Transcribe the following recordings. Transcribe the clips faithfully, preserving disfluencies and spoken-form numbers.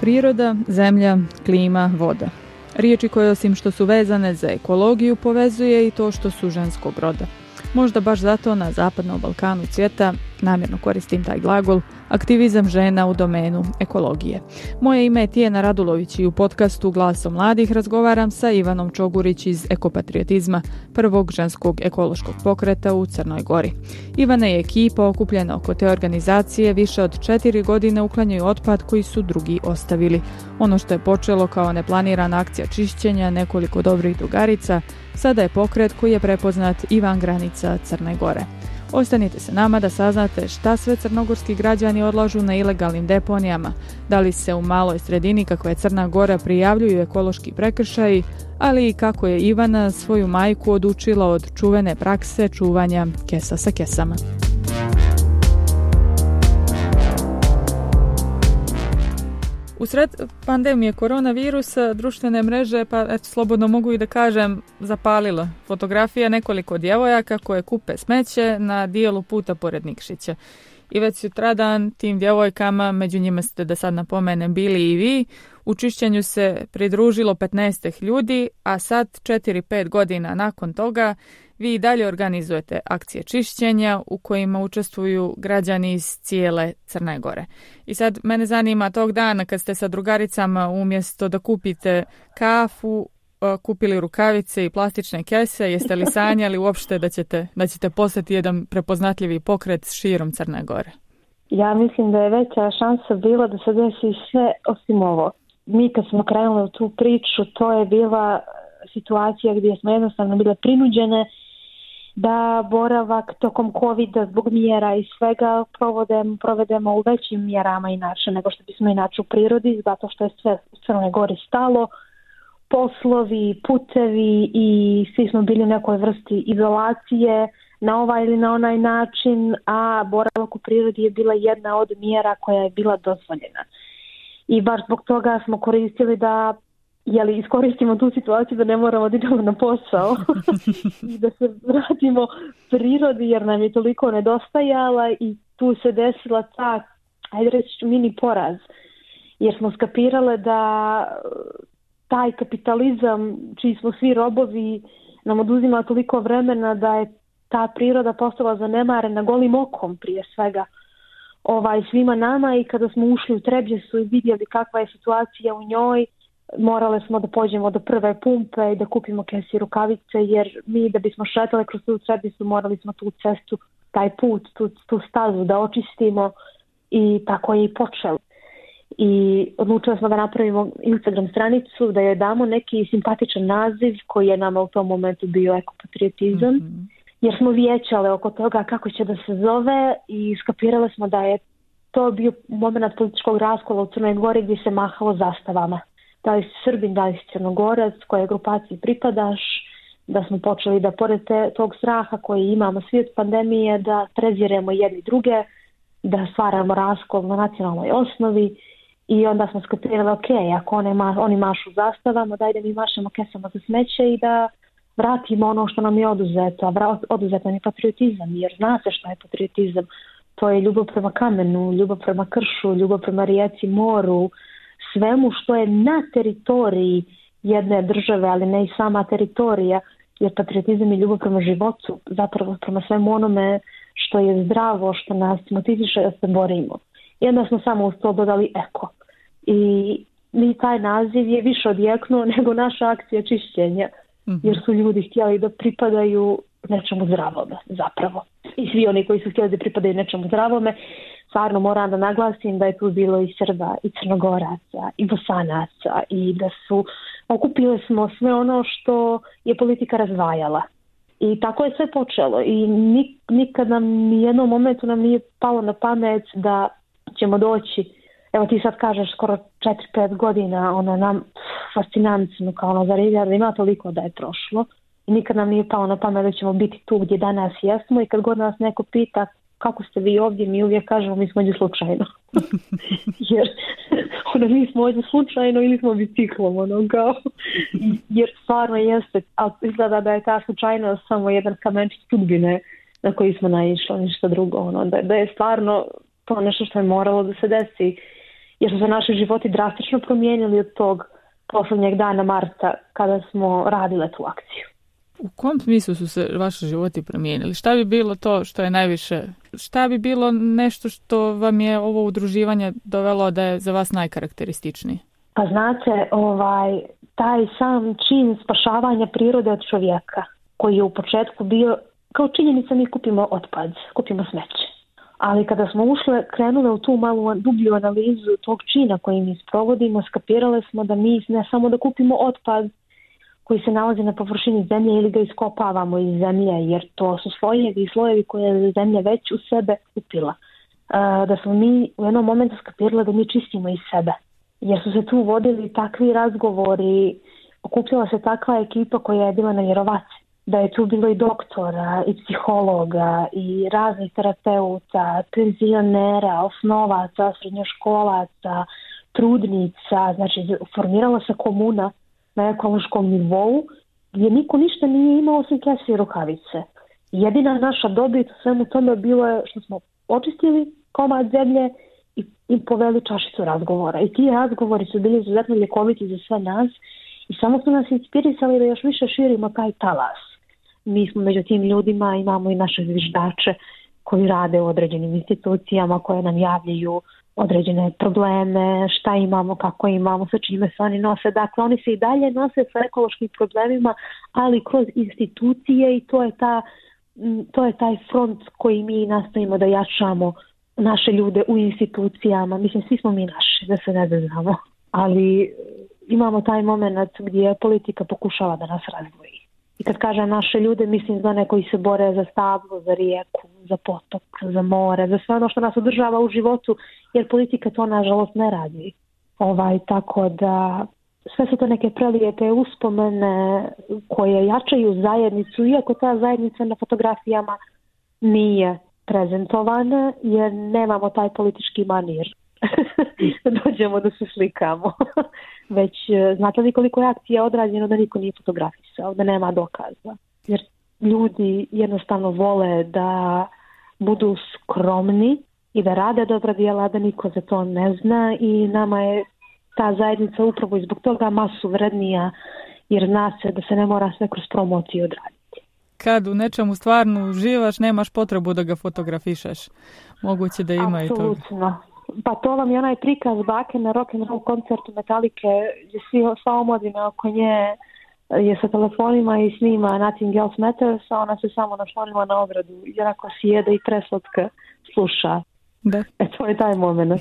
Priroda, zemlja, klima, voda. Riječi koje osim što su vezane za ekologiju povezuje i to što su ženskog roda. Možda baš zato na Zapadnom Balkanu cvjeta, namjerno koristim taj glagol, aktivizam žena u domenu ekologije. Moje ime je Tijena Radulović i u podcastu Glasom mladih razgovaram sa Ivanom Čogurić iz Ekopatriotizma, prvog ženskog ekološkog pokreta u Crnoj Gori. Ivana i ekipa okupljena oko te organizacije više od četiri godine uklanjaju otpad koji su drugi ostavili. Ono što je počelo kao neplanirana akcija čišćenja nekoliko dobrih drugarica, sada je pokret koji je prepoznat i van granica Crne Gore. Ostanite se nama da saznate šta sve crnogorski građani odlažu na ilegalnim deponijama, da li se u maloj sredini kakva je Crna Gora prijavljuju ekološki prekršaji, ali i kako je Ivana svoju majku odučila od čuvene prakse čuvanja kesa sa kesama. U sred pandemije koronavirusa društvene mreže, pa eto, slobodno mogu i da kažem, zapalila fotografija nekoliko djevojaka koje kupe smeće na dijelu puta pored Nikšića. I već sutradan tim djevojkama, među njima ste, da sad napomenem, bili i vi, u čišćenju se pridružilo petnaest ljudi, a sad četiri pet godina nakon toga vi i dalje organizujete akcije čišćenja u kojima učestvuju građani iz cijele Crne Gore. I sad mene zanima tog dana kad ste sa drugaricama umjesto da kupite kafu, kupili rukavice i plastične kese, jeste li sanjali uopšte da ćete, da ćete postati jedan prepoznatljivi pokret širom Crne Gore? Ja mislim da je veća šansa bila da se desi sve osim ovo. Mi kad smo krenuli u tu priču, to je bila situacija gdje smo jednostavno bile prinuđene da boravak tokom covida zbog mjera i svega provodemo, provedemo u većim mjerama inače nego što bismo inače u prirodi, zato što je sve u Crnoj Gori stalo, poslovi, putevi i svi smo bili u nekoj vrsti izolacije na ovaj ili na onaj način, a boravak u prirodi je bila jedna od mjera koja je bila dozvoljena. I baš zbog toga smo koristili da jeli, iskoristimo tu situaciju da ne moramo da idemo na posao i da se vratimo prirodi jer nam je toliko nedostajala i tu se desila ta, ajde reći, mini poraz. Jer smo skapirale da taj kapitalizam čiji smo svi robovi nam oduzima toliko vremena da je ta priroda postala zanemarena golim okom prije svega ovaj, svima nama i kada smo ušli u Trebjesu i vidjeli kakva je situacija u njoj, morale smo da pođemo do prve pumpe i da kupimo kese i rukavice jer mi da bismo šetali kroz tu Trebjesu morali smo tu cestu, taj put, tu, tu stazu da očistimo i tako je i počelo. I odlučili smo da napravimo Instagram stranicu, da joj damo neki simpatičan naziv koji je nama u tom momentu bio ekopatriotizam, mm-hmm. jer smo vijećale oko toga kako će da se zove i skapirale smo da je to bio moment političkog raskola u Crnoj Gori gdje se mahalo zastavama. Da li si Srbin, da li si Crnogorac, koje grupaciji pripadaš, da smo počeli da pored te, tog straha koji imamo svi od pandemije, da preziremo jedni druge, da stvaramo raskol na nacionalnoj osnovi. I onda smo skapirali, ok, ako one ma, oni mašu zastavama, daj da mi mašemo kesama za smeće i da vratimo ono što nam je oduzeto. A oduzeto je patriotizam, jer zna se što je patriotizam. To je ljubav prema kamenu, ljubav prema kršu, ljubav prema rijeci, moru, svemu što je na teritoriji jedne države, ali ne i sama teritorija, jer patriotizam je ljubav prema životu, zapravo prema svemu onome što je zdravo, što nas motiviše da se borimo. I onda smo samo uz to dodali eko. I mi taj naziv je više odjeknuo nego naša akcija čišćenja. Mm-hmm. Jer su ljudi htjeli da pripadaju nečemu zdravome, zapravo. I svi oni koji su htjeli da pripadaju nečemu zdravome, stvarno moram da naglasim da je tu bilo i Srba, i Crnogoraca, i Bosanaca, i da su, okupili smo sve ono što je politika razdvajala. I tako je sve počelo. I nik, nikad nam, ni jednom momentu nam nije palo na pamet da ćemo doći, evo ti sad kažeš skoro četiri pet godina, ono nam fascinantno kao ono zaredja, da ima toliko da je prošlo i nikad nam nije palo na pamet da ćemo biti tu gdje danas jesmo i kad god nas neko pita kako ste vi ovdje, mi uvijek kažemo mi smo ovdje slučajno. Jer ono, mi smo ovdje slučajno ili smo biciklom, ono kao, jer stvarno jeste, ali izgleda da je ta slučajnost samo jedan kamenčić sudbine na koji smo naišli, ništa drugo, ono, da, da je stvarno to nešto što je moralo da se desi jer su se naši životi drastično promijenili od tog posljednjeg dana marta kada smo radile tu akciju. U kom smislu su se vaši životi promijenili? Šta bi bilo to što je najviše, šta bi bilo nešto što vam je ovo udruživanje dovelo da je za vas najkarakterističniji? Pa znate, ovaj, taj sam čin spašavanja prirode od čovjeka, koji je u početku bio, kao činjenica mi kupimo otpad, kupimo smeće. Ali kada smo ušle, krenule u tu malu dublju analizu tog čina koji mi sprovodimo, skapirale smo da mi ne samo da kupimo otpad koji se nalazi na površini zemlje ili ga iskopavamo iz zemlje, jer to su slojevi i slojevi koje je zemlja već u sebe upila. Da smo mi u jednom momentu skapirale da mi čistimo iz sebe, jer su se tu vodili takvi razgovori, okupljala se takva ekipa koja je bila nevjerovatna. Da je tu bilo i doktora, i psihologa, i raznih terapeuta, penzionera, osnovaca, srednjoškolaca, trudnica, znači formirala se komuna na ekološkom nivou gdje niko ništa nije imao osim kese i rukavice. Jedina naša dobit u svemu tome bilo je što smo očistili komad zemlje i, i poveli čašicu razgovora. I ti razgovori su bili izuzetno ljekoviti za sve nas i samo su nas inspirisali da još više širimo taj talas. Mi smo među tim ljudima, imamo i naše zviždače koji rade u određenim institucijama koje nam javljaju određene probleme, šta imamo, kako imamo, sa čime se oni nose. Dakle, oni se i dalje nose sa ekološkim problemima, ali kroz institucije i to je, ta, to je taj front koji mi nastavimo da jačamo naše ljude u institucijama. Mislim, svi smo mi naši, da se ne znamo, ali imamo taj moment gdje politika pokušava da nas razdvoji. I kad kažem naše ljude, mislim za one koji se bore za stablo, za rijeku, za potok, za more, za sve ono što nas održava u životu, jer politika to nažalost ne radi. Ovaj, tako da sve su to neke prelijepe uspomene koje jačaju zajednicu, iako ta zajednica na fotografijama nije prezentovana, jer nemamo taj politički manir. Da dođemo da se slikamo. Već znate li koliko je akcija odrađeno da niko nije fotografisao, da nema dokaza. Jer ljudi jednostavno vole da budu skromni i da rade dobra djela, da niko za to ne zna i nama je ta zajednica upravo i zbog toga masu vrednija, jer zna se da se ne mora sve kroz promociju odraditi. Kad u nečemu stvarno uživaš, nemaš potrebu da ga fotografišeš. Moguće da ima i to. Apsolutno. Pa to vam je onaj prikaz bake na rock and roll koncertu Metalike gdje svi, sva omladina oko nje je sa telefonima i snima Nothing Else Matters, a ona se samo naslonila na ogradu i onako sjede i preslatka sluša. Da. E, to je taj moment.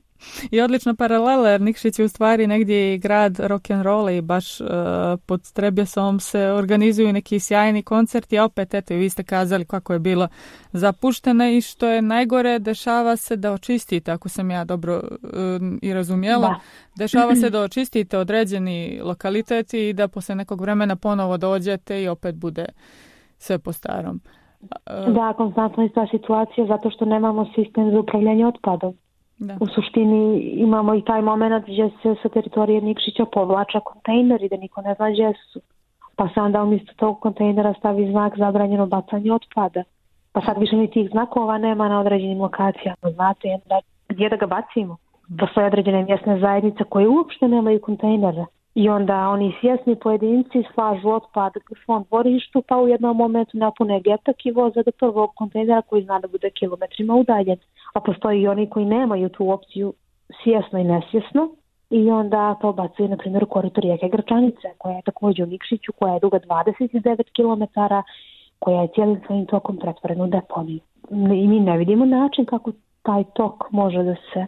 I odlična paralela, jer Nikšić je u stvari negdje i grad rock'n'rolla i baš uh, pod Trebjesom se organizuju neki sjajni koncerti, a opet eto i vi ste kazali kako je bilo zapušteno i što je najgore, dešava se da očistite, ako sam ja dobro uh, i razumjela, da. Dešava se da očistite određeni lokaliteti i da poslije nekog vremena ponovo dođete i opet bude sve po starom. Uh, da, konstantno je ta situacija zato što nemamo sistem za upravljanje otpadom. Da. U suštini imamo i taj moment gdje se sa teritorije Nikšića povlača kontejneri da niko ne zna gdje su. Pa se onda umjesto tog kontejnera stavi znak zabranjeno bacanje otpada. Pa sad više ni tih znakova nema na određenim lokacijama. Znate gdje da ga bacimo? Postoje određene mjesne zajednice koje uopšte nemaju kontejnere. I onda oni svjesni pojedinci slažu otpad u svom dvorištu pa u jednom momentu napune getak i voze do prvog kontejnera koji zna da bude kilometrima udaljen. A postoji i oni koji nemaju tu opciju svjesno i nesvjesno i onda to bacaju na primjer u korito rijeke Grčanice koja je također u Nikšiću, koja je duga dvadeset devet kilometara, koja je cijelim svojim tokom pretvorena u deponiju. I mi ne vidimo način kako taj tok može da se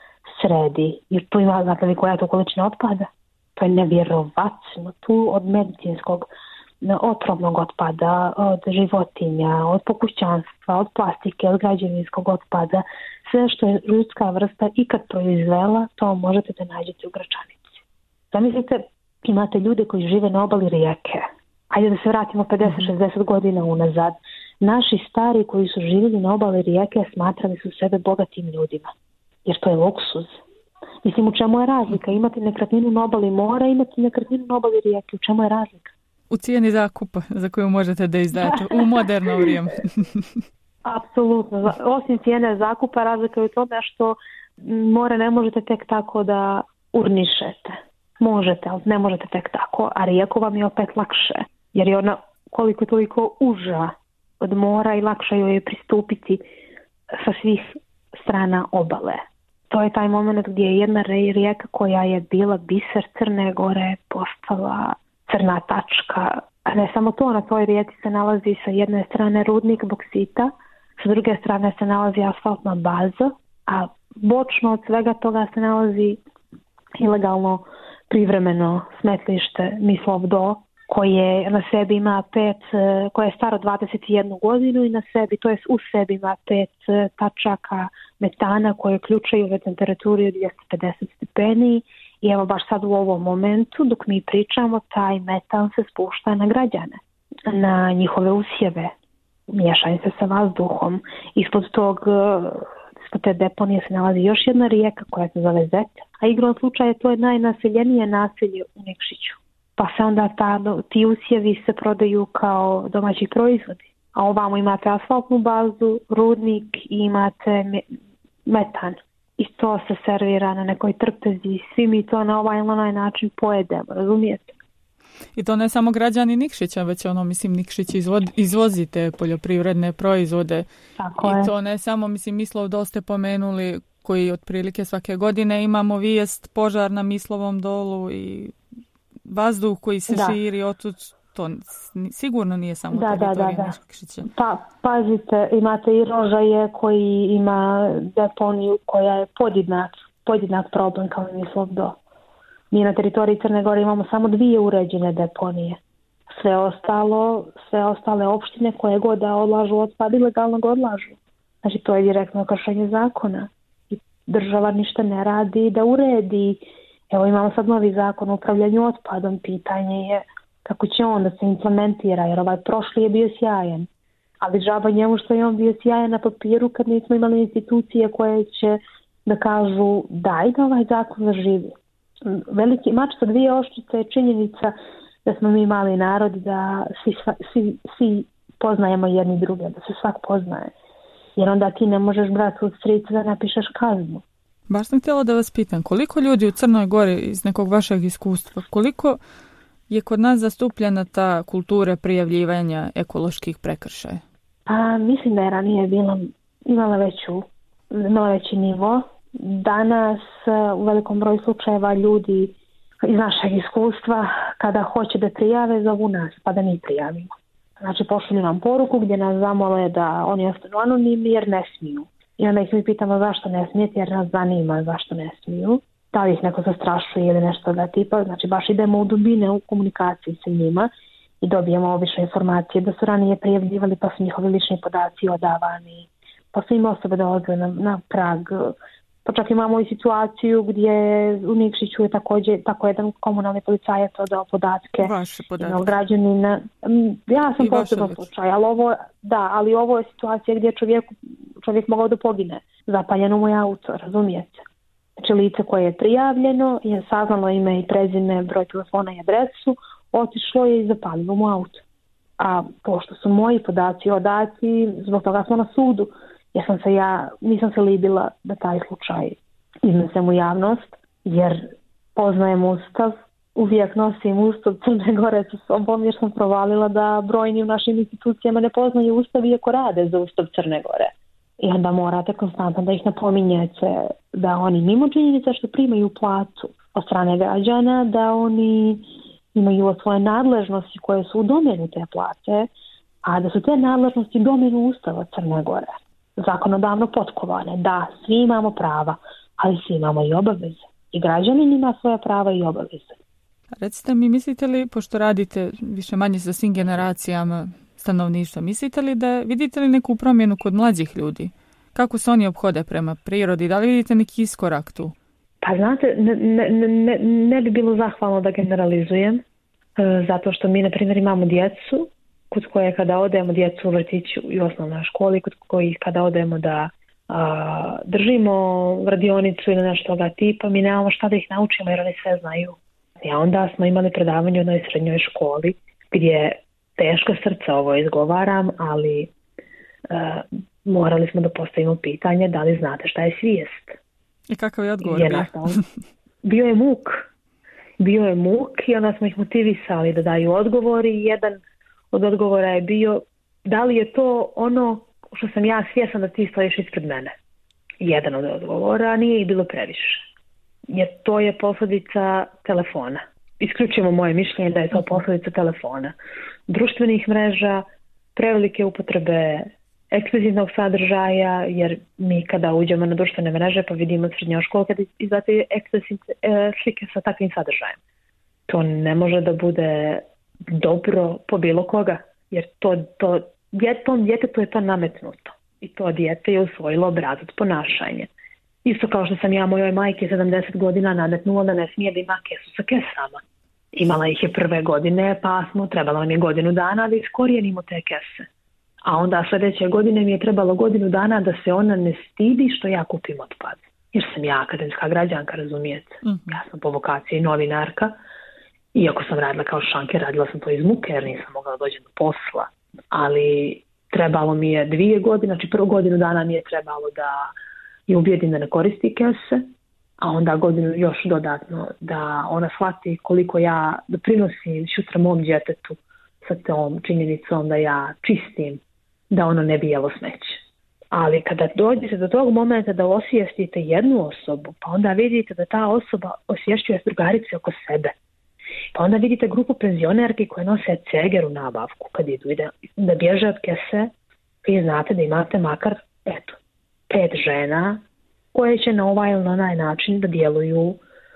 sredi. Jer tu ima, znate li koja je to količina otpada? To je nevjerovatno. Tu od medicinskog otrovnog otpada, od životinja, od pokućanstva, od plastike, od građevinskog otpada, sve što je ljudska vrsta ikad proizvela, to možete da nađete u Gračanici. Zamislite, imate ljude koji žive na obali rijeke. Ajde da se vratimo pedeset šezdeset godina unazad. Naši stari koji su živjeli na obali rijeke smatrali su sebe bogatim ljudima, jer to je luksuz. Mislim, u čemu je razlika? Imate nekretninu na obali mora, imate nekretninu na obali rijeke. U čemu je razlika? U cijeni zakupa za koju možete da izdate u moderno vrijeme. Apsolutno. Osim cijene zakupa razlika je u tome što more ne možete tek tako da urnišete. Možete, ali ne možete tek tako, a rijeku vam je opet lakše, jer je ona koliko toliko uža od mora i lakše joj je pristupiti sa svih strana obale. To je taj moment gdje je jedna rijeka koja je bila biser Crne Gore postala crna tačka. A ne samo to, na toj rijeci se nalazi sa jedne strane rudnik boksita, sa druge strane se nalazi asfaltna baza, a bočno od svega toga se nalazi ilegalno privremeno smetlište Mislov Do, koje na sebi ima pet, koje je staro dvadeset jednu godinu i na sebi, to jest u sebi ima pet tačaka metana koje uključuju u temperaturi od dvjesto pedeset stepeni i evo baš sad u ovom momentu dok mi pričamo taj metan se spušta na građane, na njihove usjeve, miješaju se sa vazduhom. Ispod tog, ispod te deponije se nalazi još jedna rijeka koja se zove Zet, a igrom slučaja to je najnaseljenije naselje u Nikšiću. Pa se onda ta, ti usjevi se prodaju kao domaći proizvodi. A ovamo imate asfaltnu bazu, rudnik i imate metan. I to se servira na nekoj trpezi. Svi mi to na ovaj ili onaj način pojedemo, razumijete? I to ne samo građani Nikšića, već ono, mislim, Nikšić izvo, izvozite poljoprivredne proizvode. Tako I je. to ne samo, mislim, Mislov Do ste pomenuli, koji otprilike svake godine imamo vijest požar na Mislovom dolu i vazduh koji se da. širi otud, to sigurno nije samo da, teritorija da, da, da. Nikšića. Pa, pazite, imate i Rožaje koji ima deponiju koja je podjednak, podjednak problem kao Mislov Do. Mi na teritoriji Crne Gore imamo samo dvije uređene deponije. Sve ostalo, sve ostale opštine koje god da odlažu otpad ilegalno ga odlažu. Znači to je direktno kršenje zakona. I država ništa ne radi da uredi. Evo imamo sad novi zakon o upravljanju otpadom. Pitanje je kako će on da se implementira, jer ovaj prošli je bio sjajan. Ali džaba njemu što je on bio sjajan na papiru kad nismo imali institucije koje će da kažu daj da ovaj zakon zaživi. Veliki mač sa dvije oštrice je činjenica da smo mi mali narod, da svi, svi, svi poznajemo jedni druge, da se svak poznaje. Jer onda ti ne možeš brati od strica da napišeš kaznu. Baš sam htjela da vas pitam, koliko ljudi u Crnoj Gori iz nekog vašeg iskustva, koliko je kod nas zastupljena ta kultura prijavljivanja ekoloških prekršaja? A, mislim da je ranije bila, imala, veću, imala veći nivo. Danas u velikom broju slučajeva ljudi iz našeg iskustva kada hoće da prijave zovu nas pa da mi prijavimo. Znači pošalju nam poruku gdje nas zamole da oni ostanu anonimni jer ne smiju. I onda ih mi pitamo zašto ne smijete jer nas zanima zašto ne smiju. Da li ih neko zastrašuje ili nešto da tipa. Znači baš idemo u dubine u komunikaciji sa njima i dobijemo obične informacije da su ranije prijavljivali pa su njihovi lični podaci odavani. Pa su im osobe dolaze na, na prag. Pa čak imamo i situaciju gdje u Nikšiću je također tako jedan komunalni policajac odao podatke. Vaše podatke. Građanina. Ja sam posebno slučaj, ali ovo, da, ali ovo je situacija gdje čovjek, čovjek mogao da pogine. Zapaljeno mu je auto, razumijete? Znači lice koje je prijavljeno, je saznalo ime i prezime, broj telefona i adresu, otišlo je i zapalilo mu auto. A pošto su moji podaci odati, zbog toga smo na sudu. Ja sam se ja, nisam se libila da taj slučaj iznesem u javnost, jer poznajem Ustav, uvijek nosim Ustav Crne Gore sa sobom, jer sam provalila da brojni u našim institucijama ne poznaju Ustav iako rade za Ustav Crne Gore. I onda morate konstantno da ih napominjete da oni mimo činjenica što primaju platu od strane građana, da oni imaju svoje nadležnosti koje su u domenu te plate, a da su te nadležnosti u domenu Ustava Crne Gore. Zakonodavno potkovane. Da, svi imamo prava, ali svi imamo i obaveze. I građanin ima svoja prava i obaveze. Recite mi, mislite li, pošto radite više manje sa svim generacijama stanovništva, mislite li da vidite li neku promjenu kod mlađih ljudi? Kako se oni ophode prema prirodi? Da li vidite neki iskorak tu? Pa znate, ne, ne, ne, ne bi bilo zahvalno da generalizujem, zato što mi, na primjer, imamo djecu kod koje kada odemo djecu u vrtiću i osnovnoj školi, kod kojih kada odemo da a, držimo radionicu ili nešto toga tipa, mi nemamo šta da ih naučimo jer oni sve znaju. I onda smo imali predavanje u jednoj srednjoj školi gdje teško srce ovo izgovaram, ali a, morali smo da postavimo pitanje da li znate šta je svijest. I kakav je odgovor je bio? Bio je muk. Bio je muk i onda smo ih motivisali da daju odgovor i jedan od odgovora je bio da li je to ono što sam ja svjesna da ti stojiš ispred mene. Jedan od odgovora, a nije ih bilo previše. Jer to je posljedica telefona. Isključimo moje mišljenje da je to posljedica telefona. Društvenih mreža, prevelike upotrebe ekskluzivnog sadržaja, jer mi kada uđemo na društvene mreže pa vidimo srednjoškolke da izvate ekskluzivne slike sa takvim sadržajem. To ne može da bude dobro po bilo koga, jer to, to tom djetetu je to nametnuto i to dijete je usvojilo obrazac ponašanja. Isto kao što sam ja mojoj majke sedamdeset godina nametnula da ne smije da ima kesu sa kesama. Imala ih je prve godine, pa smo trebalo nam je godinu dana da iskorijenimo te kese. A onda sljedeće godine mi je trebalo godinu dana da se ona ne stidi što ja kupim otpad. Jer sam ja akademska građanka, razumijete. Mm-hmm. Ja sam po vokaciji novinarka. Iako sam radila kao šanker, radila sam to iz muke jer nisam mogla doći do posla. Ali trebalo mi je dvije godine, znači prvu godinu dana mi je trebalo da je ubijedim da ne koristi kese, a onda godinu još dodatno da ona shvati koliko ja doprinosim sutra mom djetetu sa tom činjenicom da ja čistim, da ono ne bi jelo smeće. Ali kada dođete do tog momenta da osvijestite jednu osobu, pa onda vidite da ta osoba osvješćuje drugarice oko sebe. Pa onda vidite grupu penzionerki koje nose ceger u nabavku kad idu da, da bježe od kese, vi znate da imate makar eto, pet žena koje će na ovaj ili na onaj način da djeluju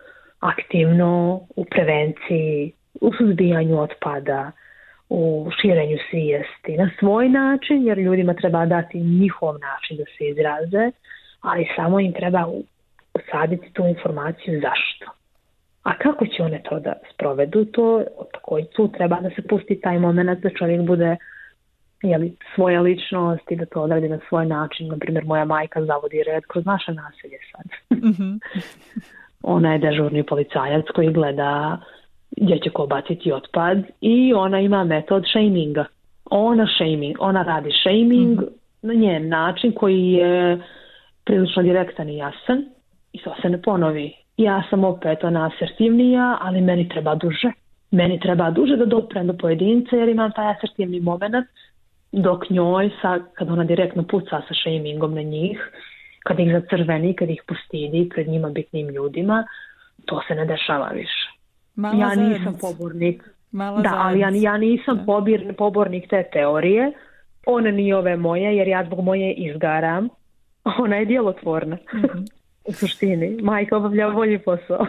aktivno u prevenciji, u suzbijanju otpada, u širenju svijesti na svoj način, jer ljudima treba dati njihov način da se izraze, ali samo im treba usaditi tu informaciju zašto. A kako će one to da sprovedu, to također tu treba da se pusti taj moment da čovjek bude jeli, svoja ličnost i da to odradi na svoj način. Naprimjer, moja majka zavodi red kroz naše naselje sad. Mm-hmm. Ona je dežurni policajac koji gleda gdje će ko baciti otpad i ona ima metod shaminga. Ona shaming, ona radi shaming mm-hmm. na njen način koji je prilično direktan i jasan i to se ne ponovi. Ja sam opet ona asertivnija, ali meni treba duže. Meni treba duže da doprem do pojedinca jer imam taj asertivni moment, dok njoj, sa, kad ona direktno puca sa shamingom na njih, kad ih zacrveni, kad ih postidi pred njima bitnim ljudima, to se ne dešava više. Mala ja nisam zajednica. pobornik. Mala da, ali ja, ja nisam da. pobir, pobornik te teorije. Ona nije ove moje, jer ja zbog moje izgaram. Ona je djelotvorna. Mm-hmm. U suštini, majka obavlja bolji posao.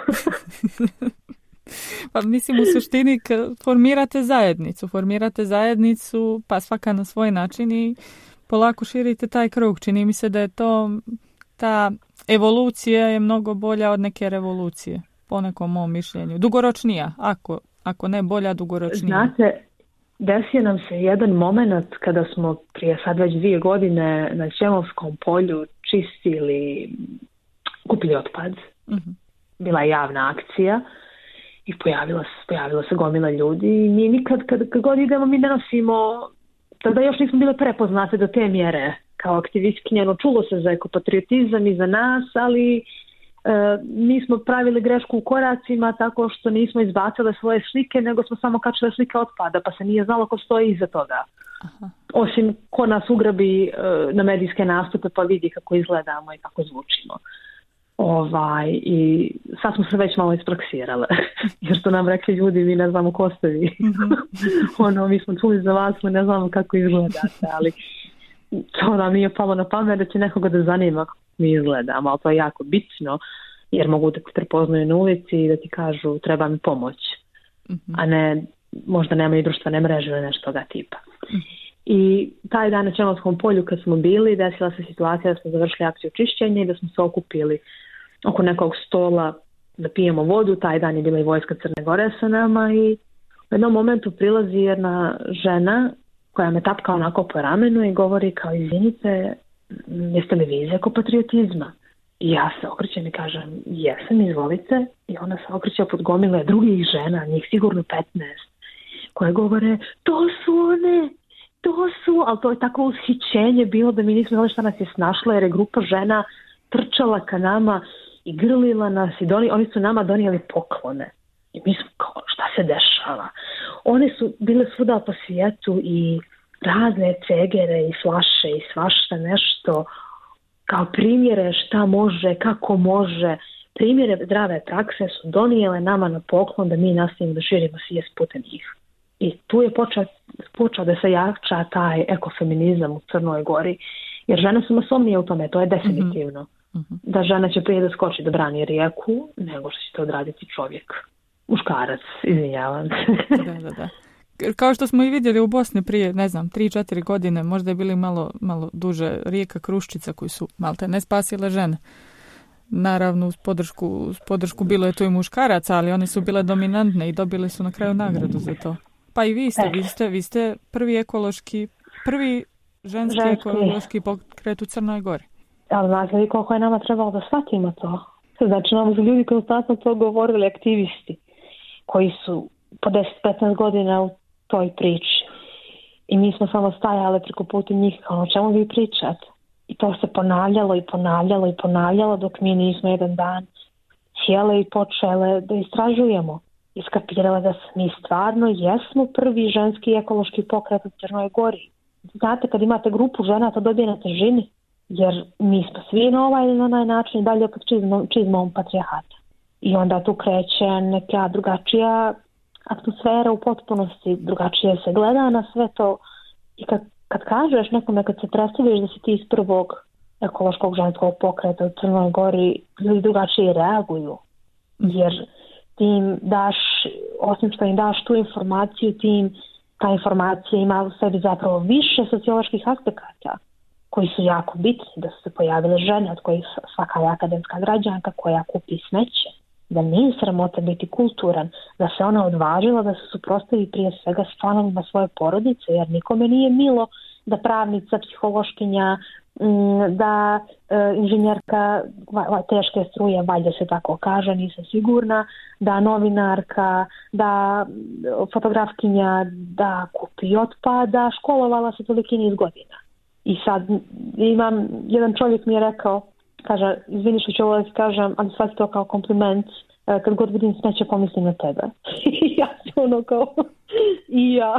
Pa mislim u suštini formirate zajednicu, formirate zajednicu pa svaka na svoj način i polako širite taj krug. Čini mi se da je to, ta evolucija je mnogo bolja od neke revolucije, po nekom mom mišljenju. Dugoročnija, ako, ako ne bolja, dugoročnija. Znate, desio nam se jedan moment kada smo prije sad već dvije godine na Ćemovskom polju čistili, kupili otpad. Mm-hmm. Bila je javna akcija. I pojavila se, pojavila se gomila ljudi i mi nikad, kad, kad god idemo, mi ne nosimo, tada još nismo bile prepoznate do te mjere kao aktivistkinje, no čulo se za ekopatriotizam i za nas, ali e, mi smo pravili grešku u koracima tako što nismo izbacile svoje slike, nego smo samo kačile slike otpada, pa se nije znalo ko stoji iza toga. Aha. Osim ko nas ugrabi e, na medijske nastupe pa vidi kako izgledamo i kako zvučimo. Ovaj, i sad smo se već malo ispraksirale, jer su nam rekli ljudi, mi ne znamo ko ste vi. Mm-hmm. ono, mi smo čuli za vas, mi ne znamo kako izgledate, ali to nam nije palo na pamet da će nekoga da zanima kako mi izgledamo, ali to je jako bitno, jer mogu da te prepoznaju na ulici i da ti kažu treba mi pomoć, mm-hmm. a ne, možda nemaju društvene mreže ili nešto toga tipa. Mm-hmm. I taj dan na Ćemovskom polju kad smo bili, desila se situacija da smo završili akciju čišćenja i da smo se okupili oko nekog stola da pijemo vodu. Taj dan je bila i vojska Crne Gore sa nama i u jednom momentu prilazi jedna žena koja me tapka onako po ramenu i govori kao izvinite, jeste li vi iz ekopatriotizma? I ja se okrećem i kažem jesam, izvolite. I ona se okreće pod gomile drugih žena, njih sigurno petnaest, koje govore to su one, to su, ali to je tako ushićenje bilo da mi nismo znali šta nas je snašlo jer je grupa žena trčala ka nama i grlila nas i doni, oni su nama donijeli poklone. I mi smo kao, šta se dešava? One su bile svuda po svijetu i razne cegere i flaše i svašta nešto kao primjere šta može, kako može. Primjere zdrave prakse su donijele nama na poklon da mi nastavimo da širimo svijest putem njih. I tu je počeo, počeo da se jača taj ekofeminizam u Crnoj Gori, jer žene su masovnije u tome, to je definitivno. Mm-hmm. Da žena će prije da skoči da brani rijeku, nego što će to odraditi čovjek. Muškarac, izvinjavam se. Da, da, da. Kao što smo i vidjeli u Bosni prije, ne znam, tri četiri godine, možda je bili malo, malo duže, rijeka Kruščica koji su malte ne spasile žene. Naravno, uz podršku, uz podršku bilo je to i muškaraca, ali one su bile dominantne i dobili su na kraju nagradu za to. Pa i vi ste, vi ste, vi ste prvi ekološki, prvi ženski, ženski ekološki pokret u Crnoj Gori. Ali znate li koliko je nama trebalo da shvatimo to? Znači, nam su ljudi konstantno to govorili, aktivisti, koji su po deset do petnaest godina u toj priči. I mi smo samo stajali preko puta njih, kao o čemu vi pričate? I to se ponavljalo i ponavljalo i ponavljalo dok mi nismo jedan dan sjele i počele da istražujemo. Iskapirale da mi stvarno jesmo prvi ženski ekološki pokret u Crnoj Gori. Znate, kad imate grupu žena, to dobije na težini, jer mi smo svi na ovaj ili na onaj način dalje pod čizmom, čizmom patrijarhata. I onda tu kreće neka drugačija atmosfera u potpunosti, drugačije se gleda na sve to. I kad, kad kažeš nekome, kad se predstaviš da si ti iz prvog ekološkog ženskog pokreta u Crnoj Gori, ljudi drugačije reaguju. Jer ti im daš, osim što im daš tu informaciju, ti im, ta informacija ima u sebi zapravo više socioloških aspekata koji su jako bitni, da su se pojavile žene od kojih svaka je akademska građanka koja kupi smeće, da nije sramota biti kulturan, da se ona odvažila da se suprotstavi prije svega s članovima svoje porodice, jer nikome nije milo da pravnica, psihološkinja, da e, inženjerka teške struje, valjda se tako kaže, nisam sigurna, da novinarka, da fotografkinja, da kupi otpad, da školovala se toliki niz godina. I sad imam, jedan čovjek mi je rekao, kaže, izvini što ću ovo da kažem, ali shvati to kao kompliment, kad god vidim smeće pomislim na tebe. I ja sam ono kao, i ja.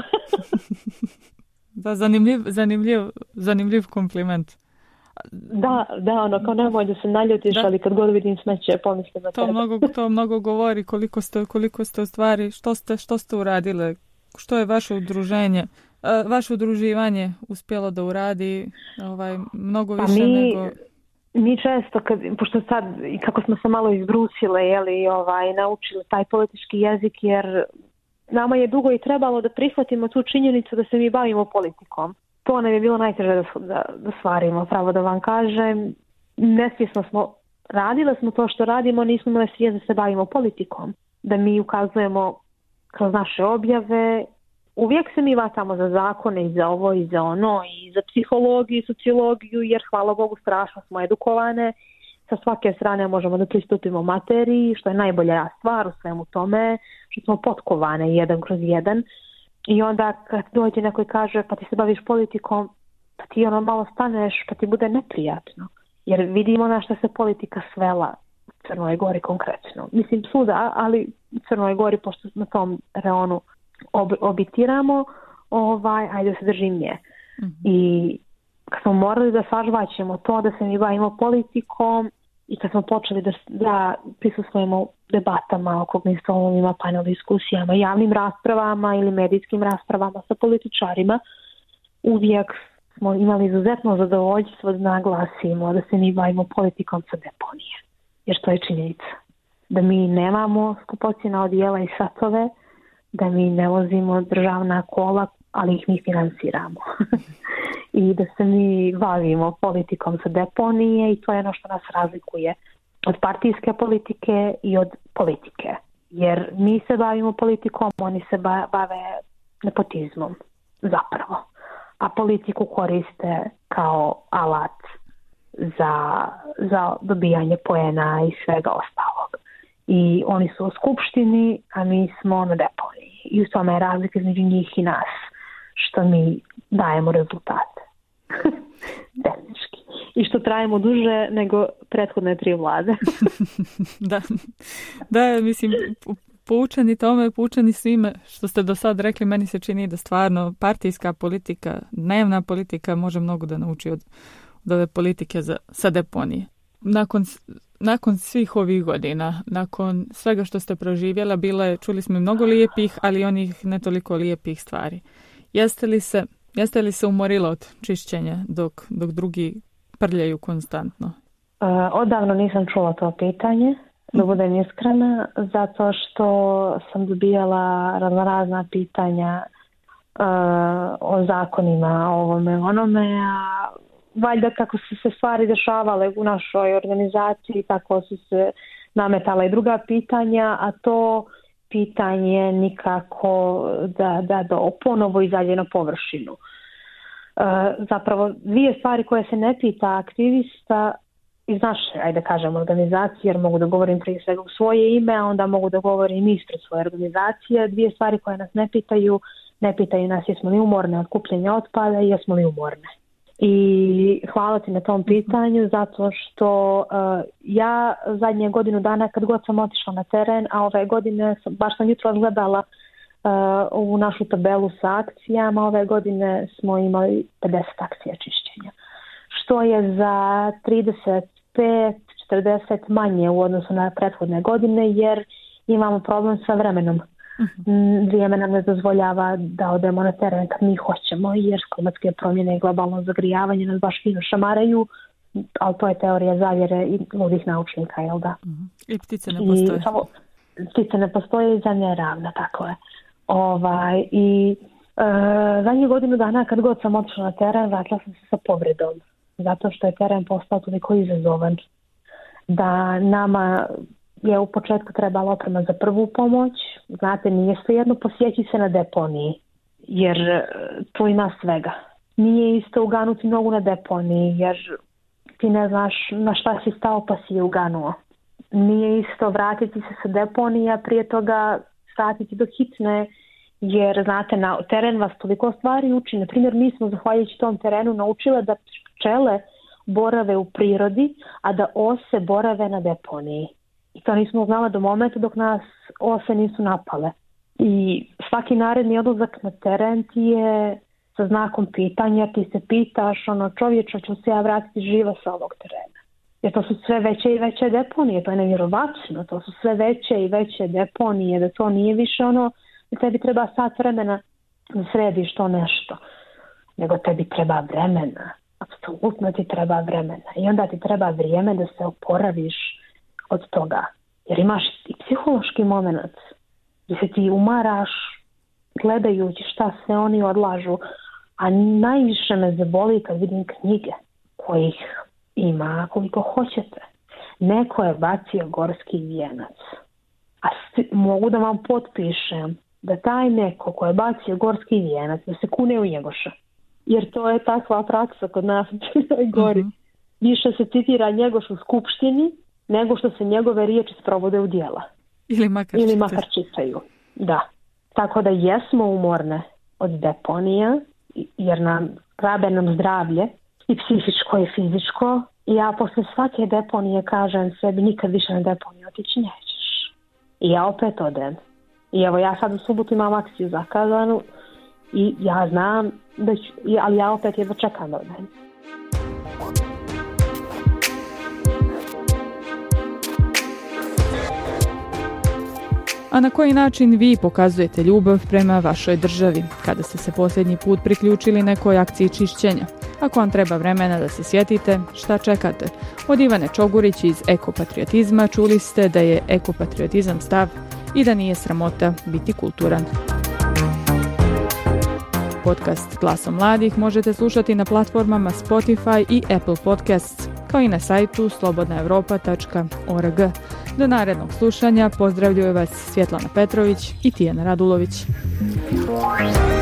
Da, zanimljiv, zanimljiv, zanimljiv kompliment. Da, da, ono, kao nemoj da se naljutiš, da. Ali kad god vidim smeće pomislim na to tebe. Mnogo, to mnogo govori koliko ste, koliko ste u stvari, što ste, što ste uradile, što je vaše udruženje, vaše udruživanje uspjelo da uradi ovaj, mnogo više pa mi, nego... Mi često, kad, pošto sad, i kako smo se malo izbrusile, jeli, ovaj, naučili taj politički jezik, jer nama je dugo i trebalo da prihvatimo tu činjenicu da se mi bavimo politikom. To nam je bilo najteže da, da, da stvarimo, pravo da vam kažem. Nesvjesno smo, radile smo to što radimo, nismo imali svijest da se bavimo politikom. Da mi ukazujemo kroz naše objave. Uvijek se mi vatamo za zakone i za ovo i za ono i za psihologiju i sociologiju, jer hvala Bogu strašno smo edukovane. Sa svake strane možemo da pristupimo materiji, što je najbolja stvar u svemu tome, što smo potkovane jedan kroz jedan. I onda kad dođe neko i kaže pa ti se baviš politikom, pa ti ono malo staneš, pa ti bude neprijatno. Jer vidimo na što se politika svela u Crnoj Gori konkretno. Mislim svuda, ali u Crnoj Gori, pošto na tom reonu ob- obitiramo, ovaj, ajde da se držim nje. Mm-hmm. I kad smo morali da sažvaćemo to da se mi bavimo politikom i kad smo počeli da, da prisustvujemo debatama, okruglim stolovima, panel diskusijama, javnim raspravama ili medijskim raspravama sa političarima, uvijek smo imali izuzetno zadovoljstvo da naglasimo da se mi bavimo politikom sa deponije. Jer to je činjenica. Da mi nemamo skupocjena odijela i satove, da mi ne vozimo državna kola, ali ih mi finansiramo. I da se mi bavimo politikom sa deponije i to je ono što nas razlikuje od partijske politike i od politike. Jer mi se bavimo politikom, oni se bave nepotizmom zapravo. A politiku koriste kao alat za, za dobijanje poena i svega ostalog. I oni su u skupštini, a mi smo na deponiji. I u tome je razlika između njih i nas, što mi dajemo rezultate. Tehnički. i što trajemo duže nego prethodne tri vlade. da, da, mislim, poučeni tome, poučeni svime što ste do sad rekli, meni se čini da stvarno partijska politika, dnevna politika može mnogo da nauči od, od ove politike za, sa deponije. Nakon, nakon svih ovih godina, nakon svega što ste proživjela, bilo je, čuli smo mnogo lijepih, ali onih ne toliko lijepih stvari. Jeste li se, jeste li se umorila od čišćenja dok, dok drugi prljaju konstantno? Uh, odavno nisam čula to pitanje, da budem iskrena, zato što sam dobijala razna pitanja uh, o zakonima, o ovome, onome, a valjda kako su se stvari dešavale u našoj organizaciji, tako su se nametala i druga pitanja, a to pitanje nikako da, da, da ponovo izađe na površinu. Uh, zapravo dvije stvari koje se ne pita aktivista iz naše, ajde kažem, organizacije, jer mogu da govorim prije svega u svoje ime, a onda mogu da govorim ispred svoje organizacije. Dvije stvari koje nas ne pitaju, ne pitaju nas jesmo li umorne od kupljenja otpada i jesmo li umorne. I hvala ti na tom pitanju, zato što uh, ja zadnje godinu dana kad god sam otišla na teren, a ove godine, baš sam jutro gledala uh, ovu našu tabelu sa akcijama, ove godine smo imali pedeset akcija čišćenja, što je za trideset pet do četrdeset manje u odnosu na prethodne godine, jer imamo problem sa vremenom. Uh-huh. Vrijeme nam ne dozvoljava da odemo na teren kad mi hoćemo, jer klimatske promjene i globalno zagrijavanje nas baš fino šamaraju, ali to je teorija zavjere i ludih naučnika, jel da? Uh-huh. I ptice ne postoje. I, samo, ptice ne postoje i zemlja je ravna, tako je. Ovaj, I e, zadnje godinu dana kad god sam otišla na teren, vratila sam se sa povredom, zato što je teren postao toliko izazovan da nama je u početku trebala oprema za prvu pomoć. Znate, nije svejedno posjeći se na deponiji, jer tu ima svega. Nije isto uganuti nogu na deponiji, jer ti ne znaš na šta si stao pa si je uganuo. Nije isto vratiti se sa deponija, prije toga statiti do hitne, jer znate, na teren vas toliko stvari uči. Na primjer, mi smo zahvaljujući tom terenu naučile da pčele borave u prirodi, a da ose borave na deponiji. I to nismo znala do momenta dok nas ose nisu napale. I svaki naredni odlazak na teren ti je sa znakom pitanja, ti se pitaš, ono, čovječo, ću se ja vratiti živa sa ovog terena. Jer to su sve veće i veće deponije, to je nevjerovatno, to su sve veće i veće deponije, da to nije više ono, da tebi treba sat vremena da središ to nešto, nego tebi treba vremena, apsolutno ti treba vremena. I onda ti treba vrijeme da se oporaviš od toga. Jer imaš i psihološki moment gdje se ti umaraš gledajući šta se oni odlažu, a najviše me zaboli kad vidim knjige kojih ima koliko hoćete. Neko je bacio gorski vijenac, a sti, mogu da vam potpišem da taj neko ko je bacio gorski vijenac da se kune u Njegoša, jer to je takva praksa kod nas u Crnoj Gori. Mm-hmm. Više se citira Njegoš u skupštini nego što se njegove riječi sprovode u djela. Ili makar, Ili makar čitaju. Da. Tako da jesmo umorne od deponija, jer nam rabe nam zdravlje i psihičko i fizičko. I ja posle svake deponije kažem sebi, nikad više na deponiju otići nećeš. I ja opet odem. I evo, ja sad u subotu imam akciju zakazanu i ja znam da ću, ali ja opet jedva čekam da odem. A na koji način vi pokazujete ljubav prema vašoj državi kada ste se posljednji put priključili nekoj akciji čišćenja? Ako vam treba vremena da se sjetite, šta čekate? Od Ivane Čogurić iz Ekopatriotizma čuli ste da je ekopatriotizam stav i da nije sramota biti kulturan. Podcast Glasom mladih možete slušati na platformama Spotify i Apple Podcasts, kao i na sajtu slobodna europa tačka org. Do narednog slušanja pozdravljaju vas Svjetlana Petrović i Tijana Radulović.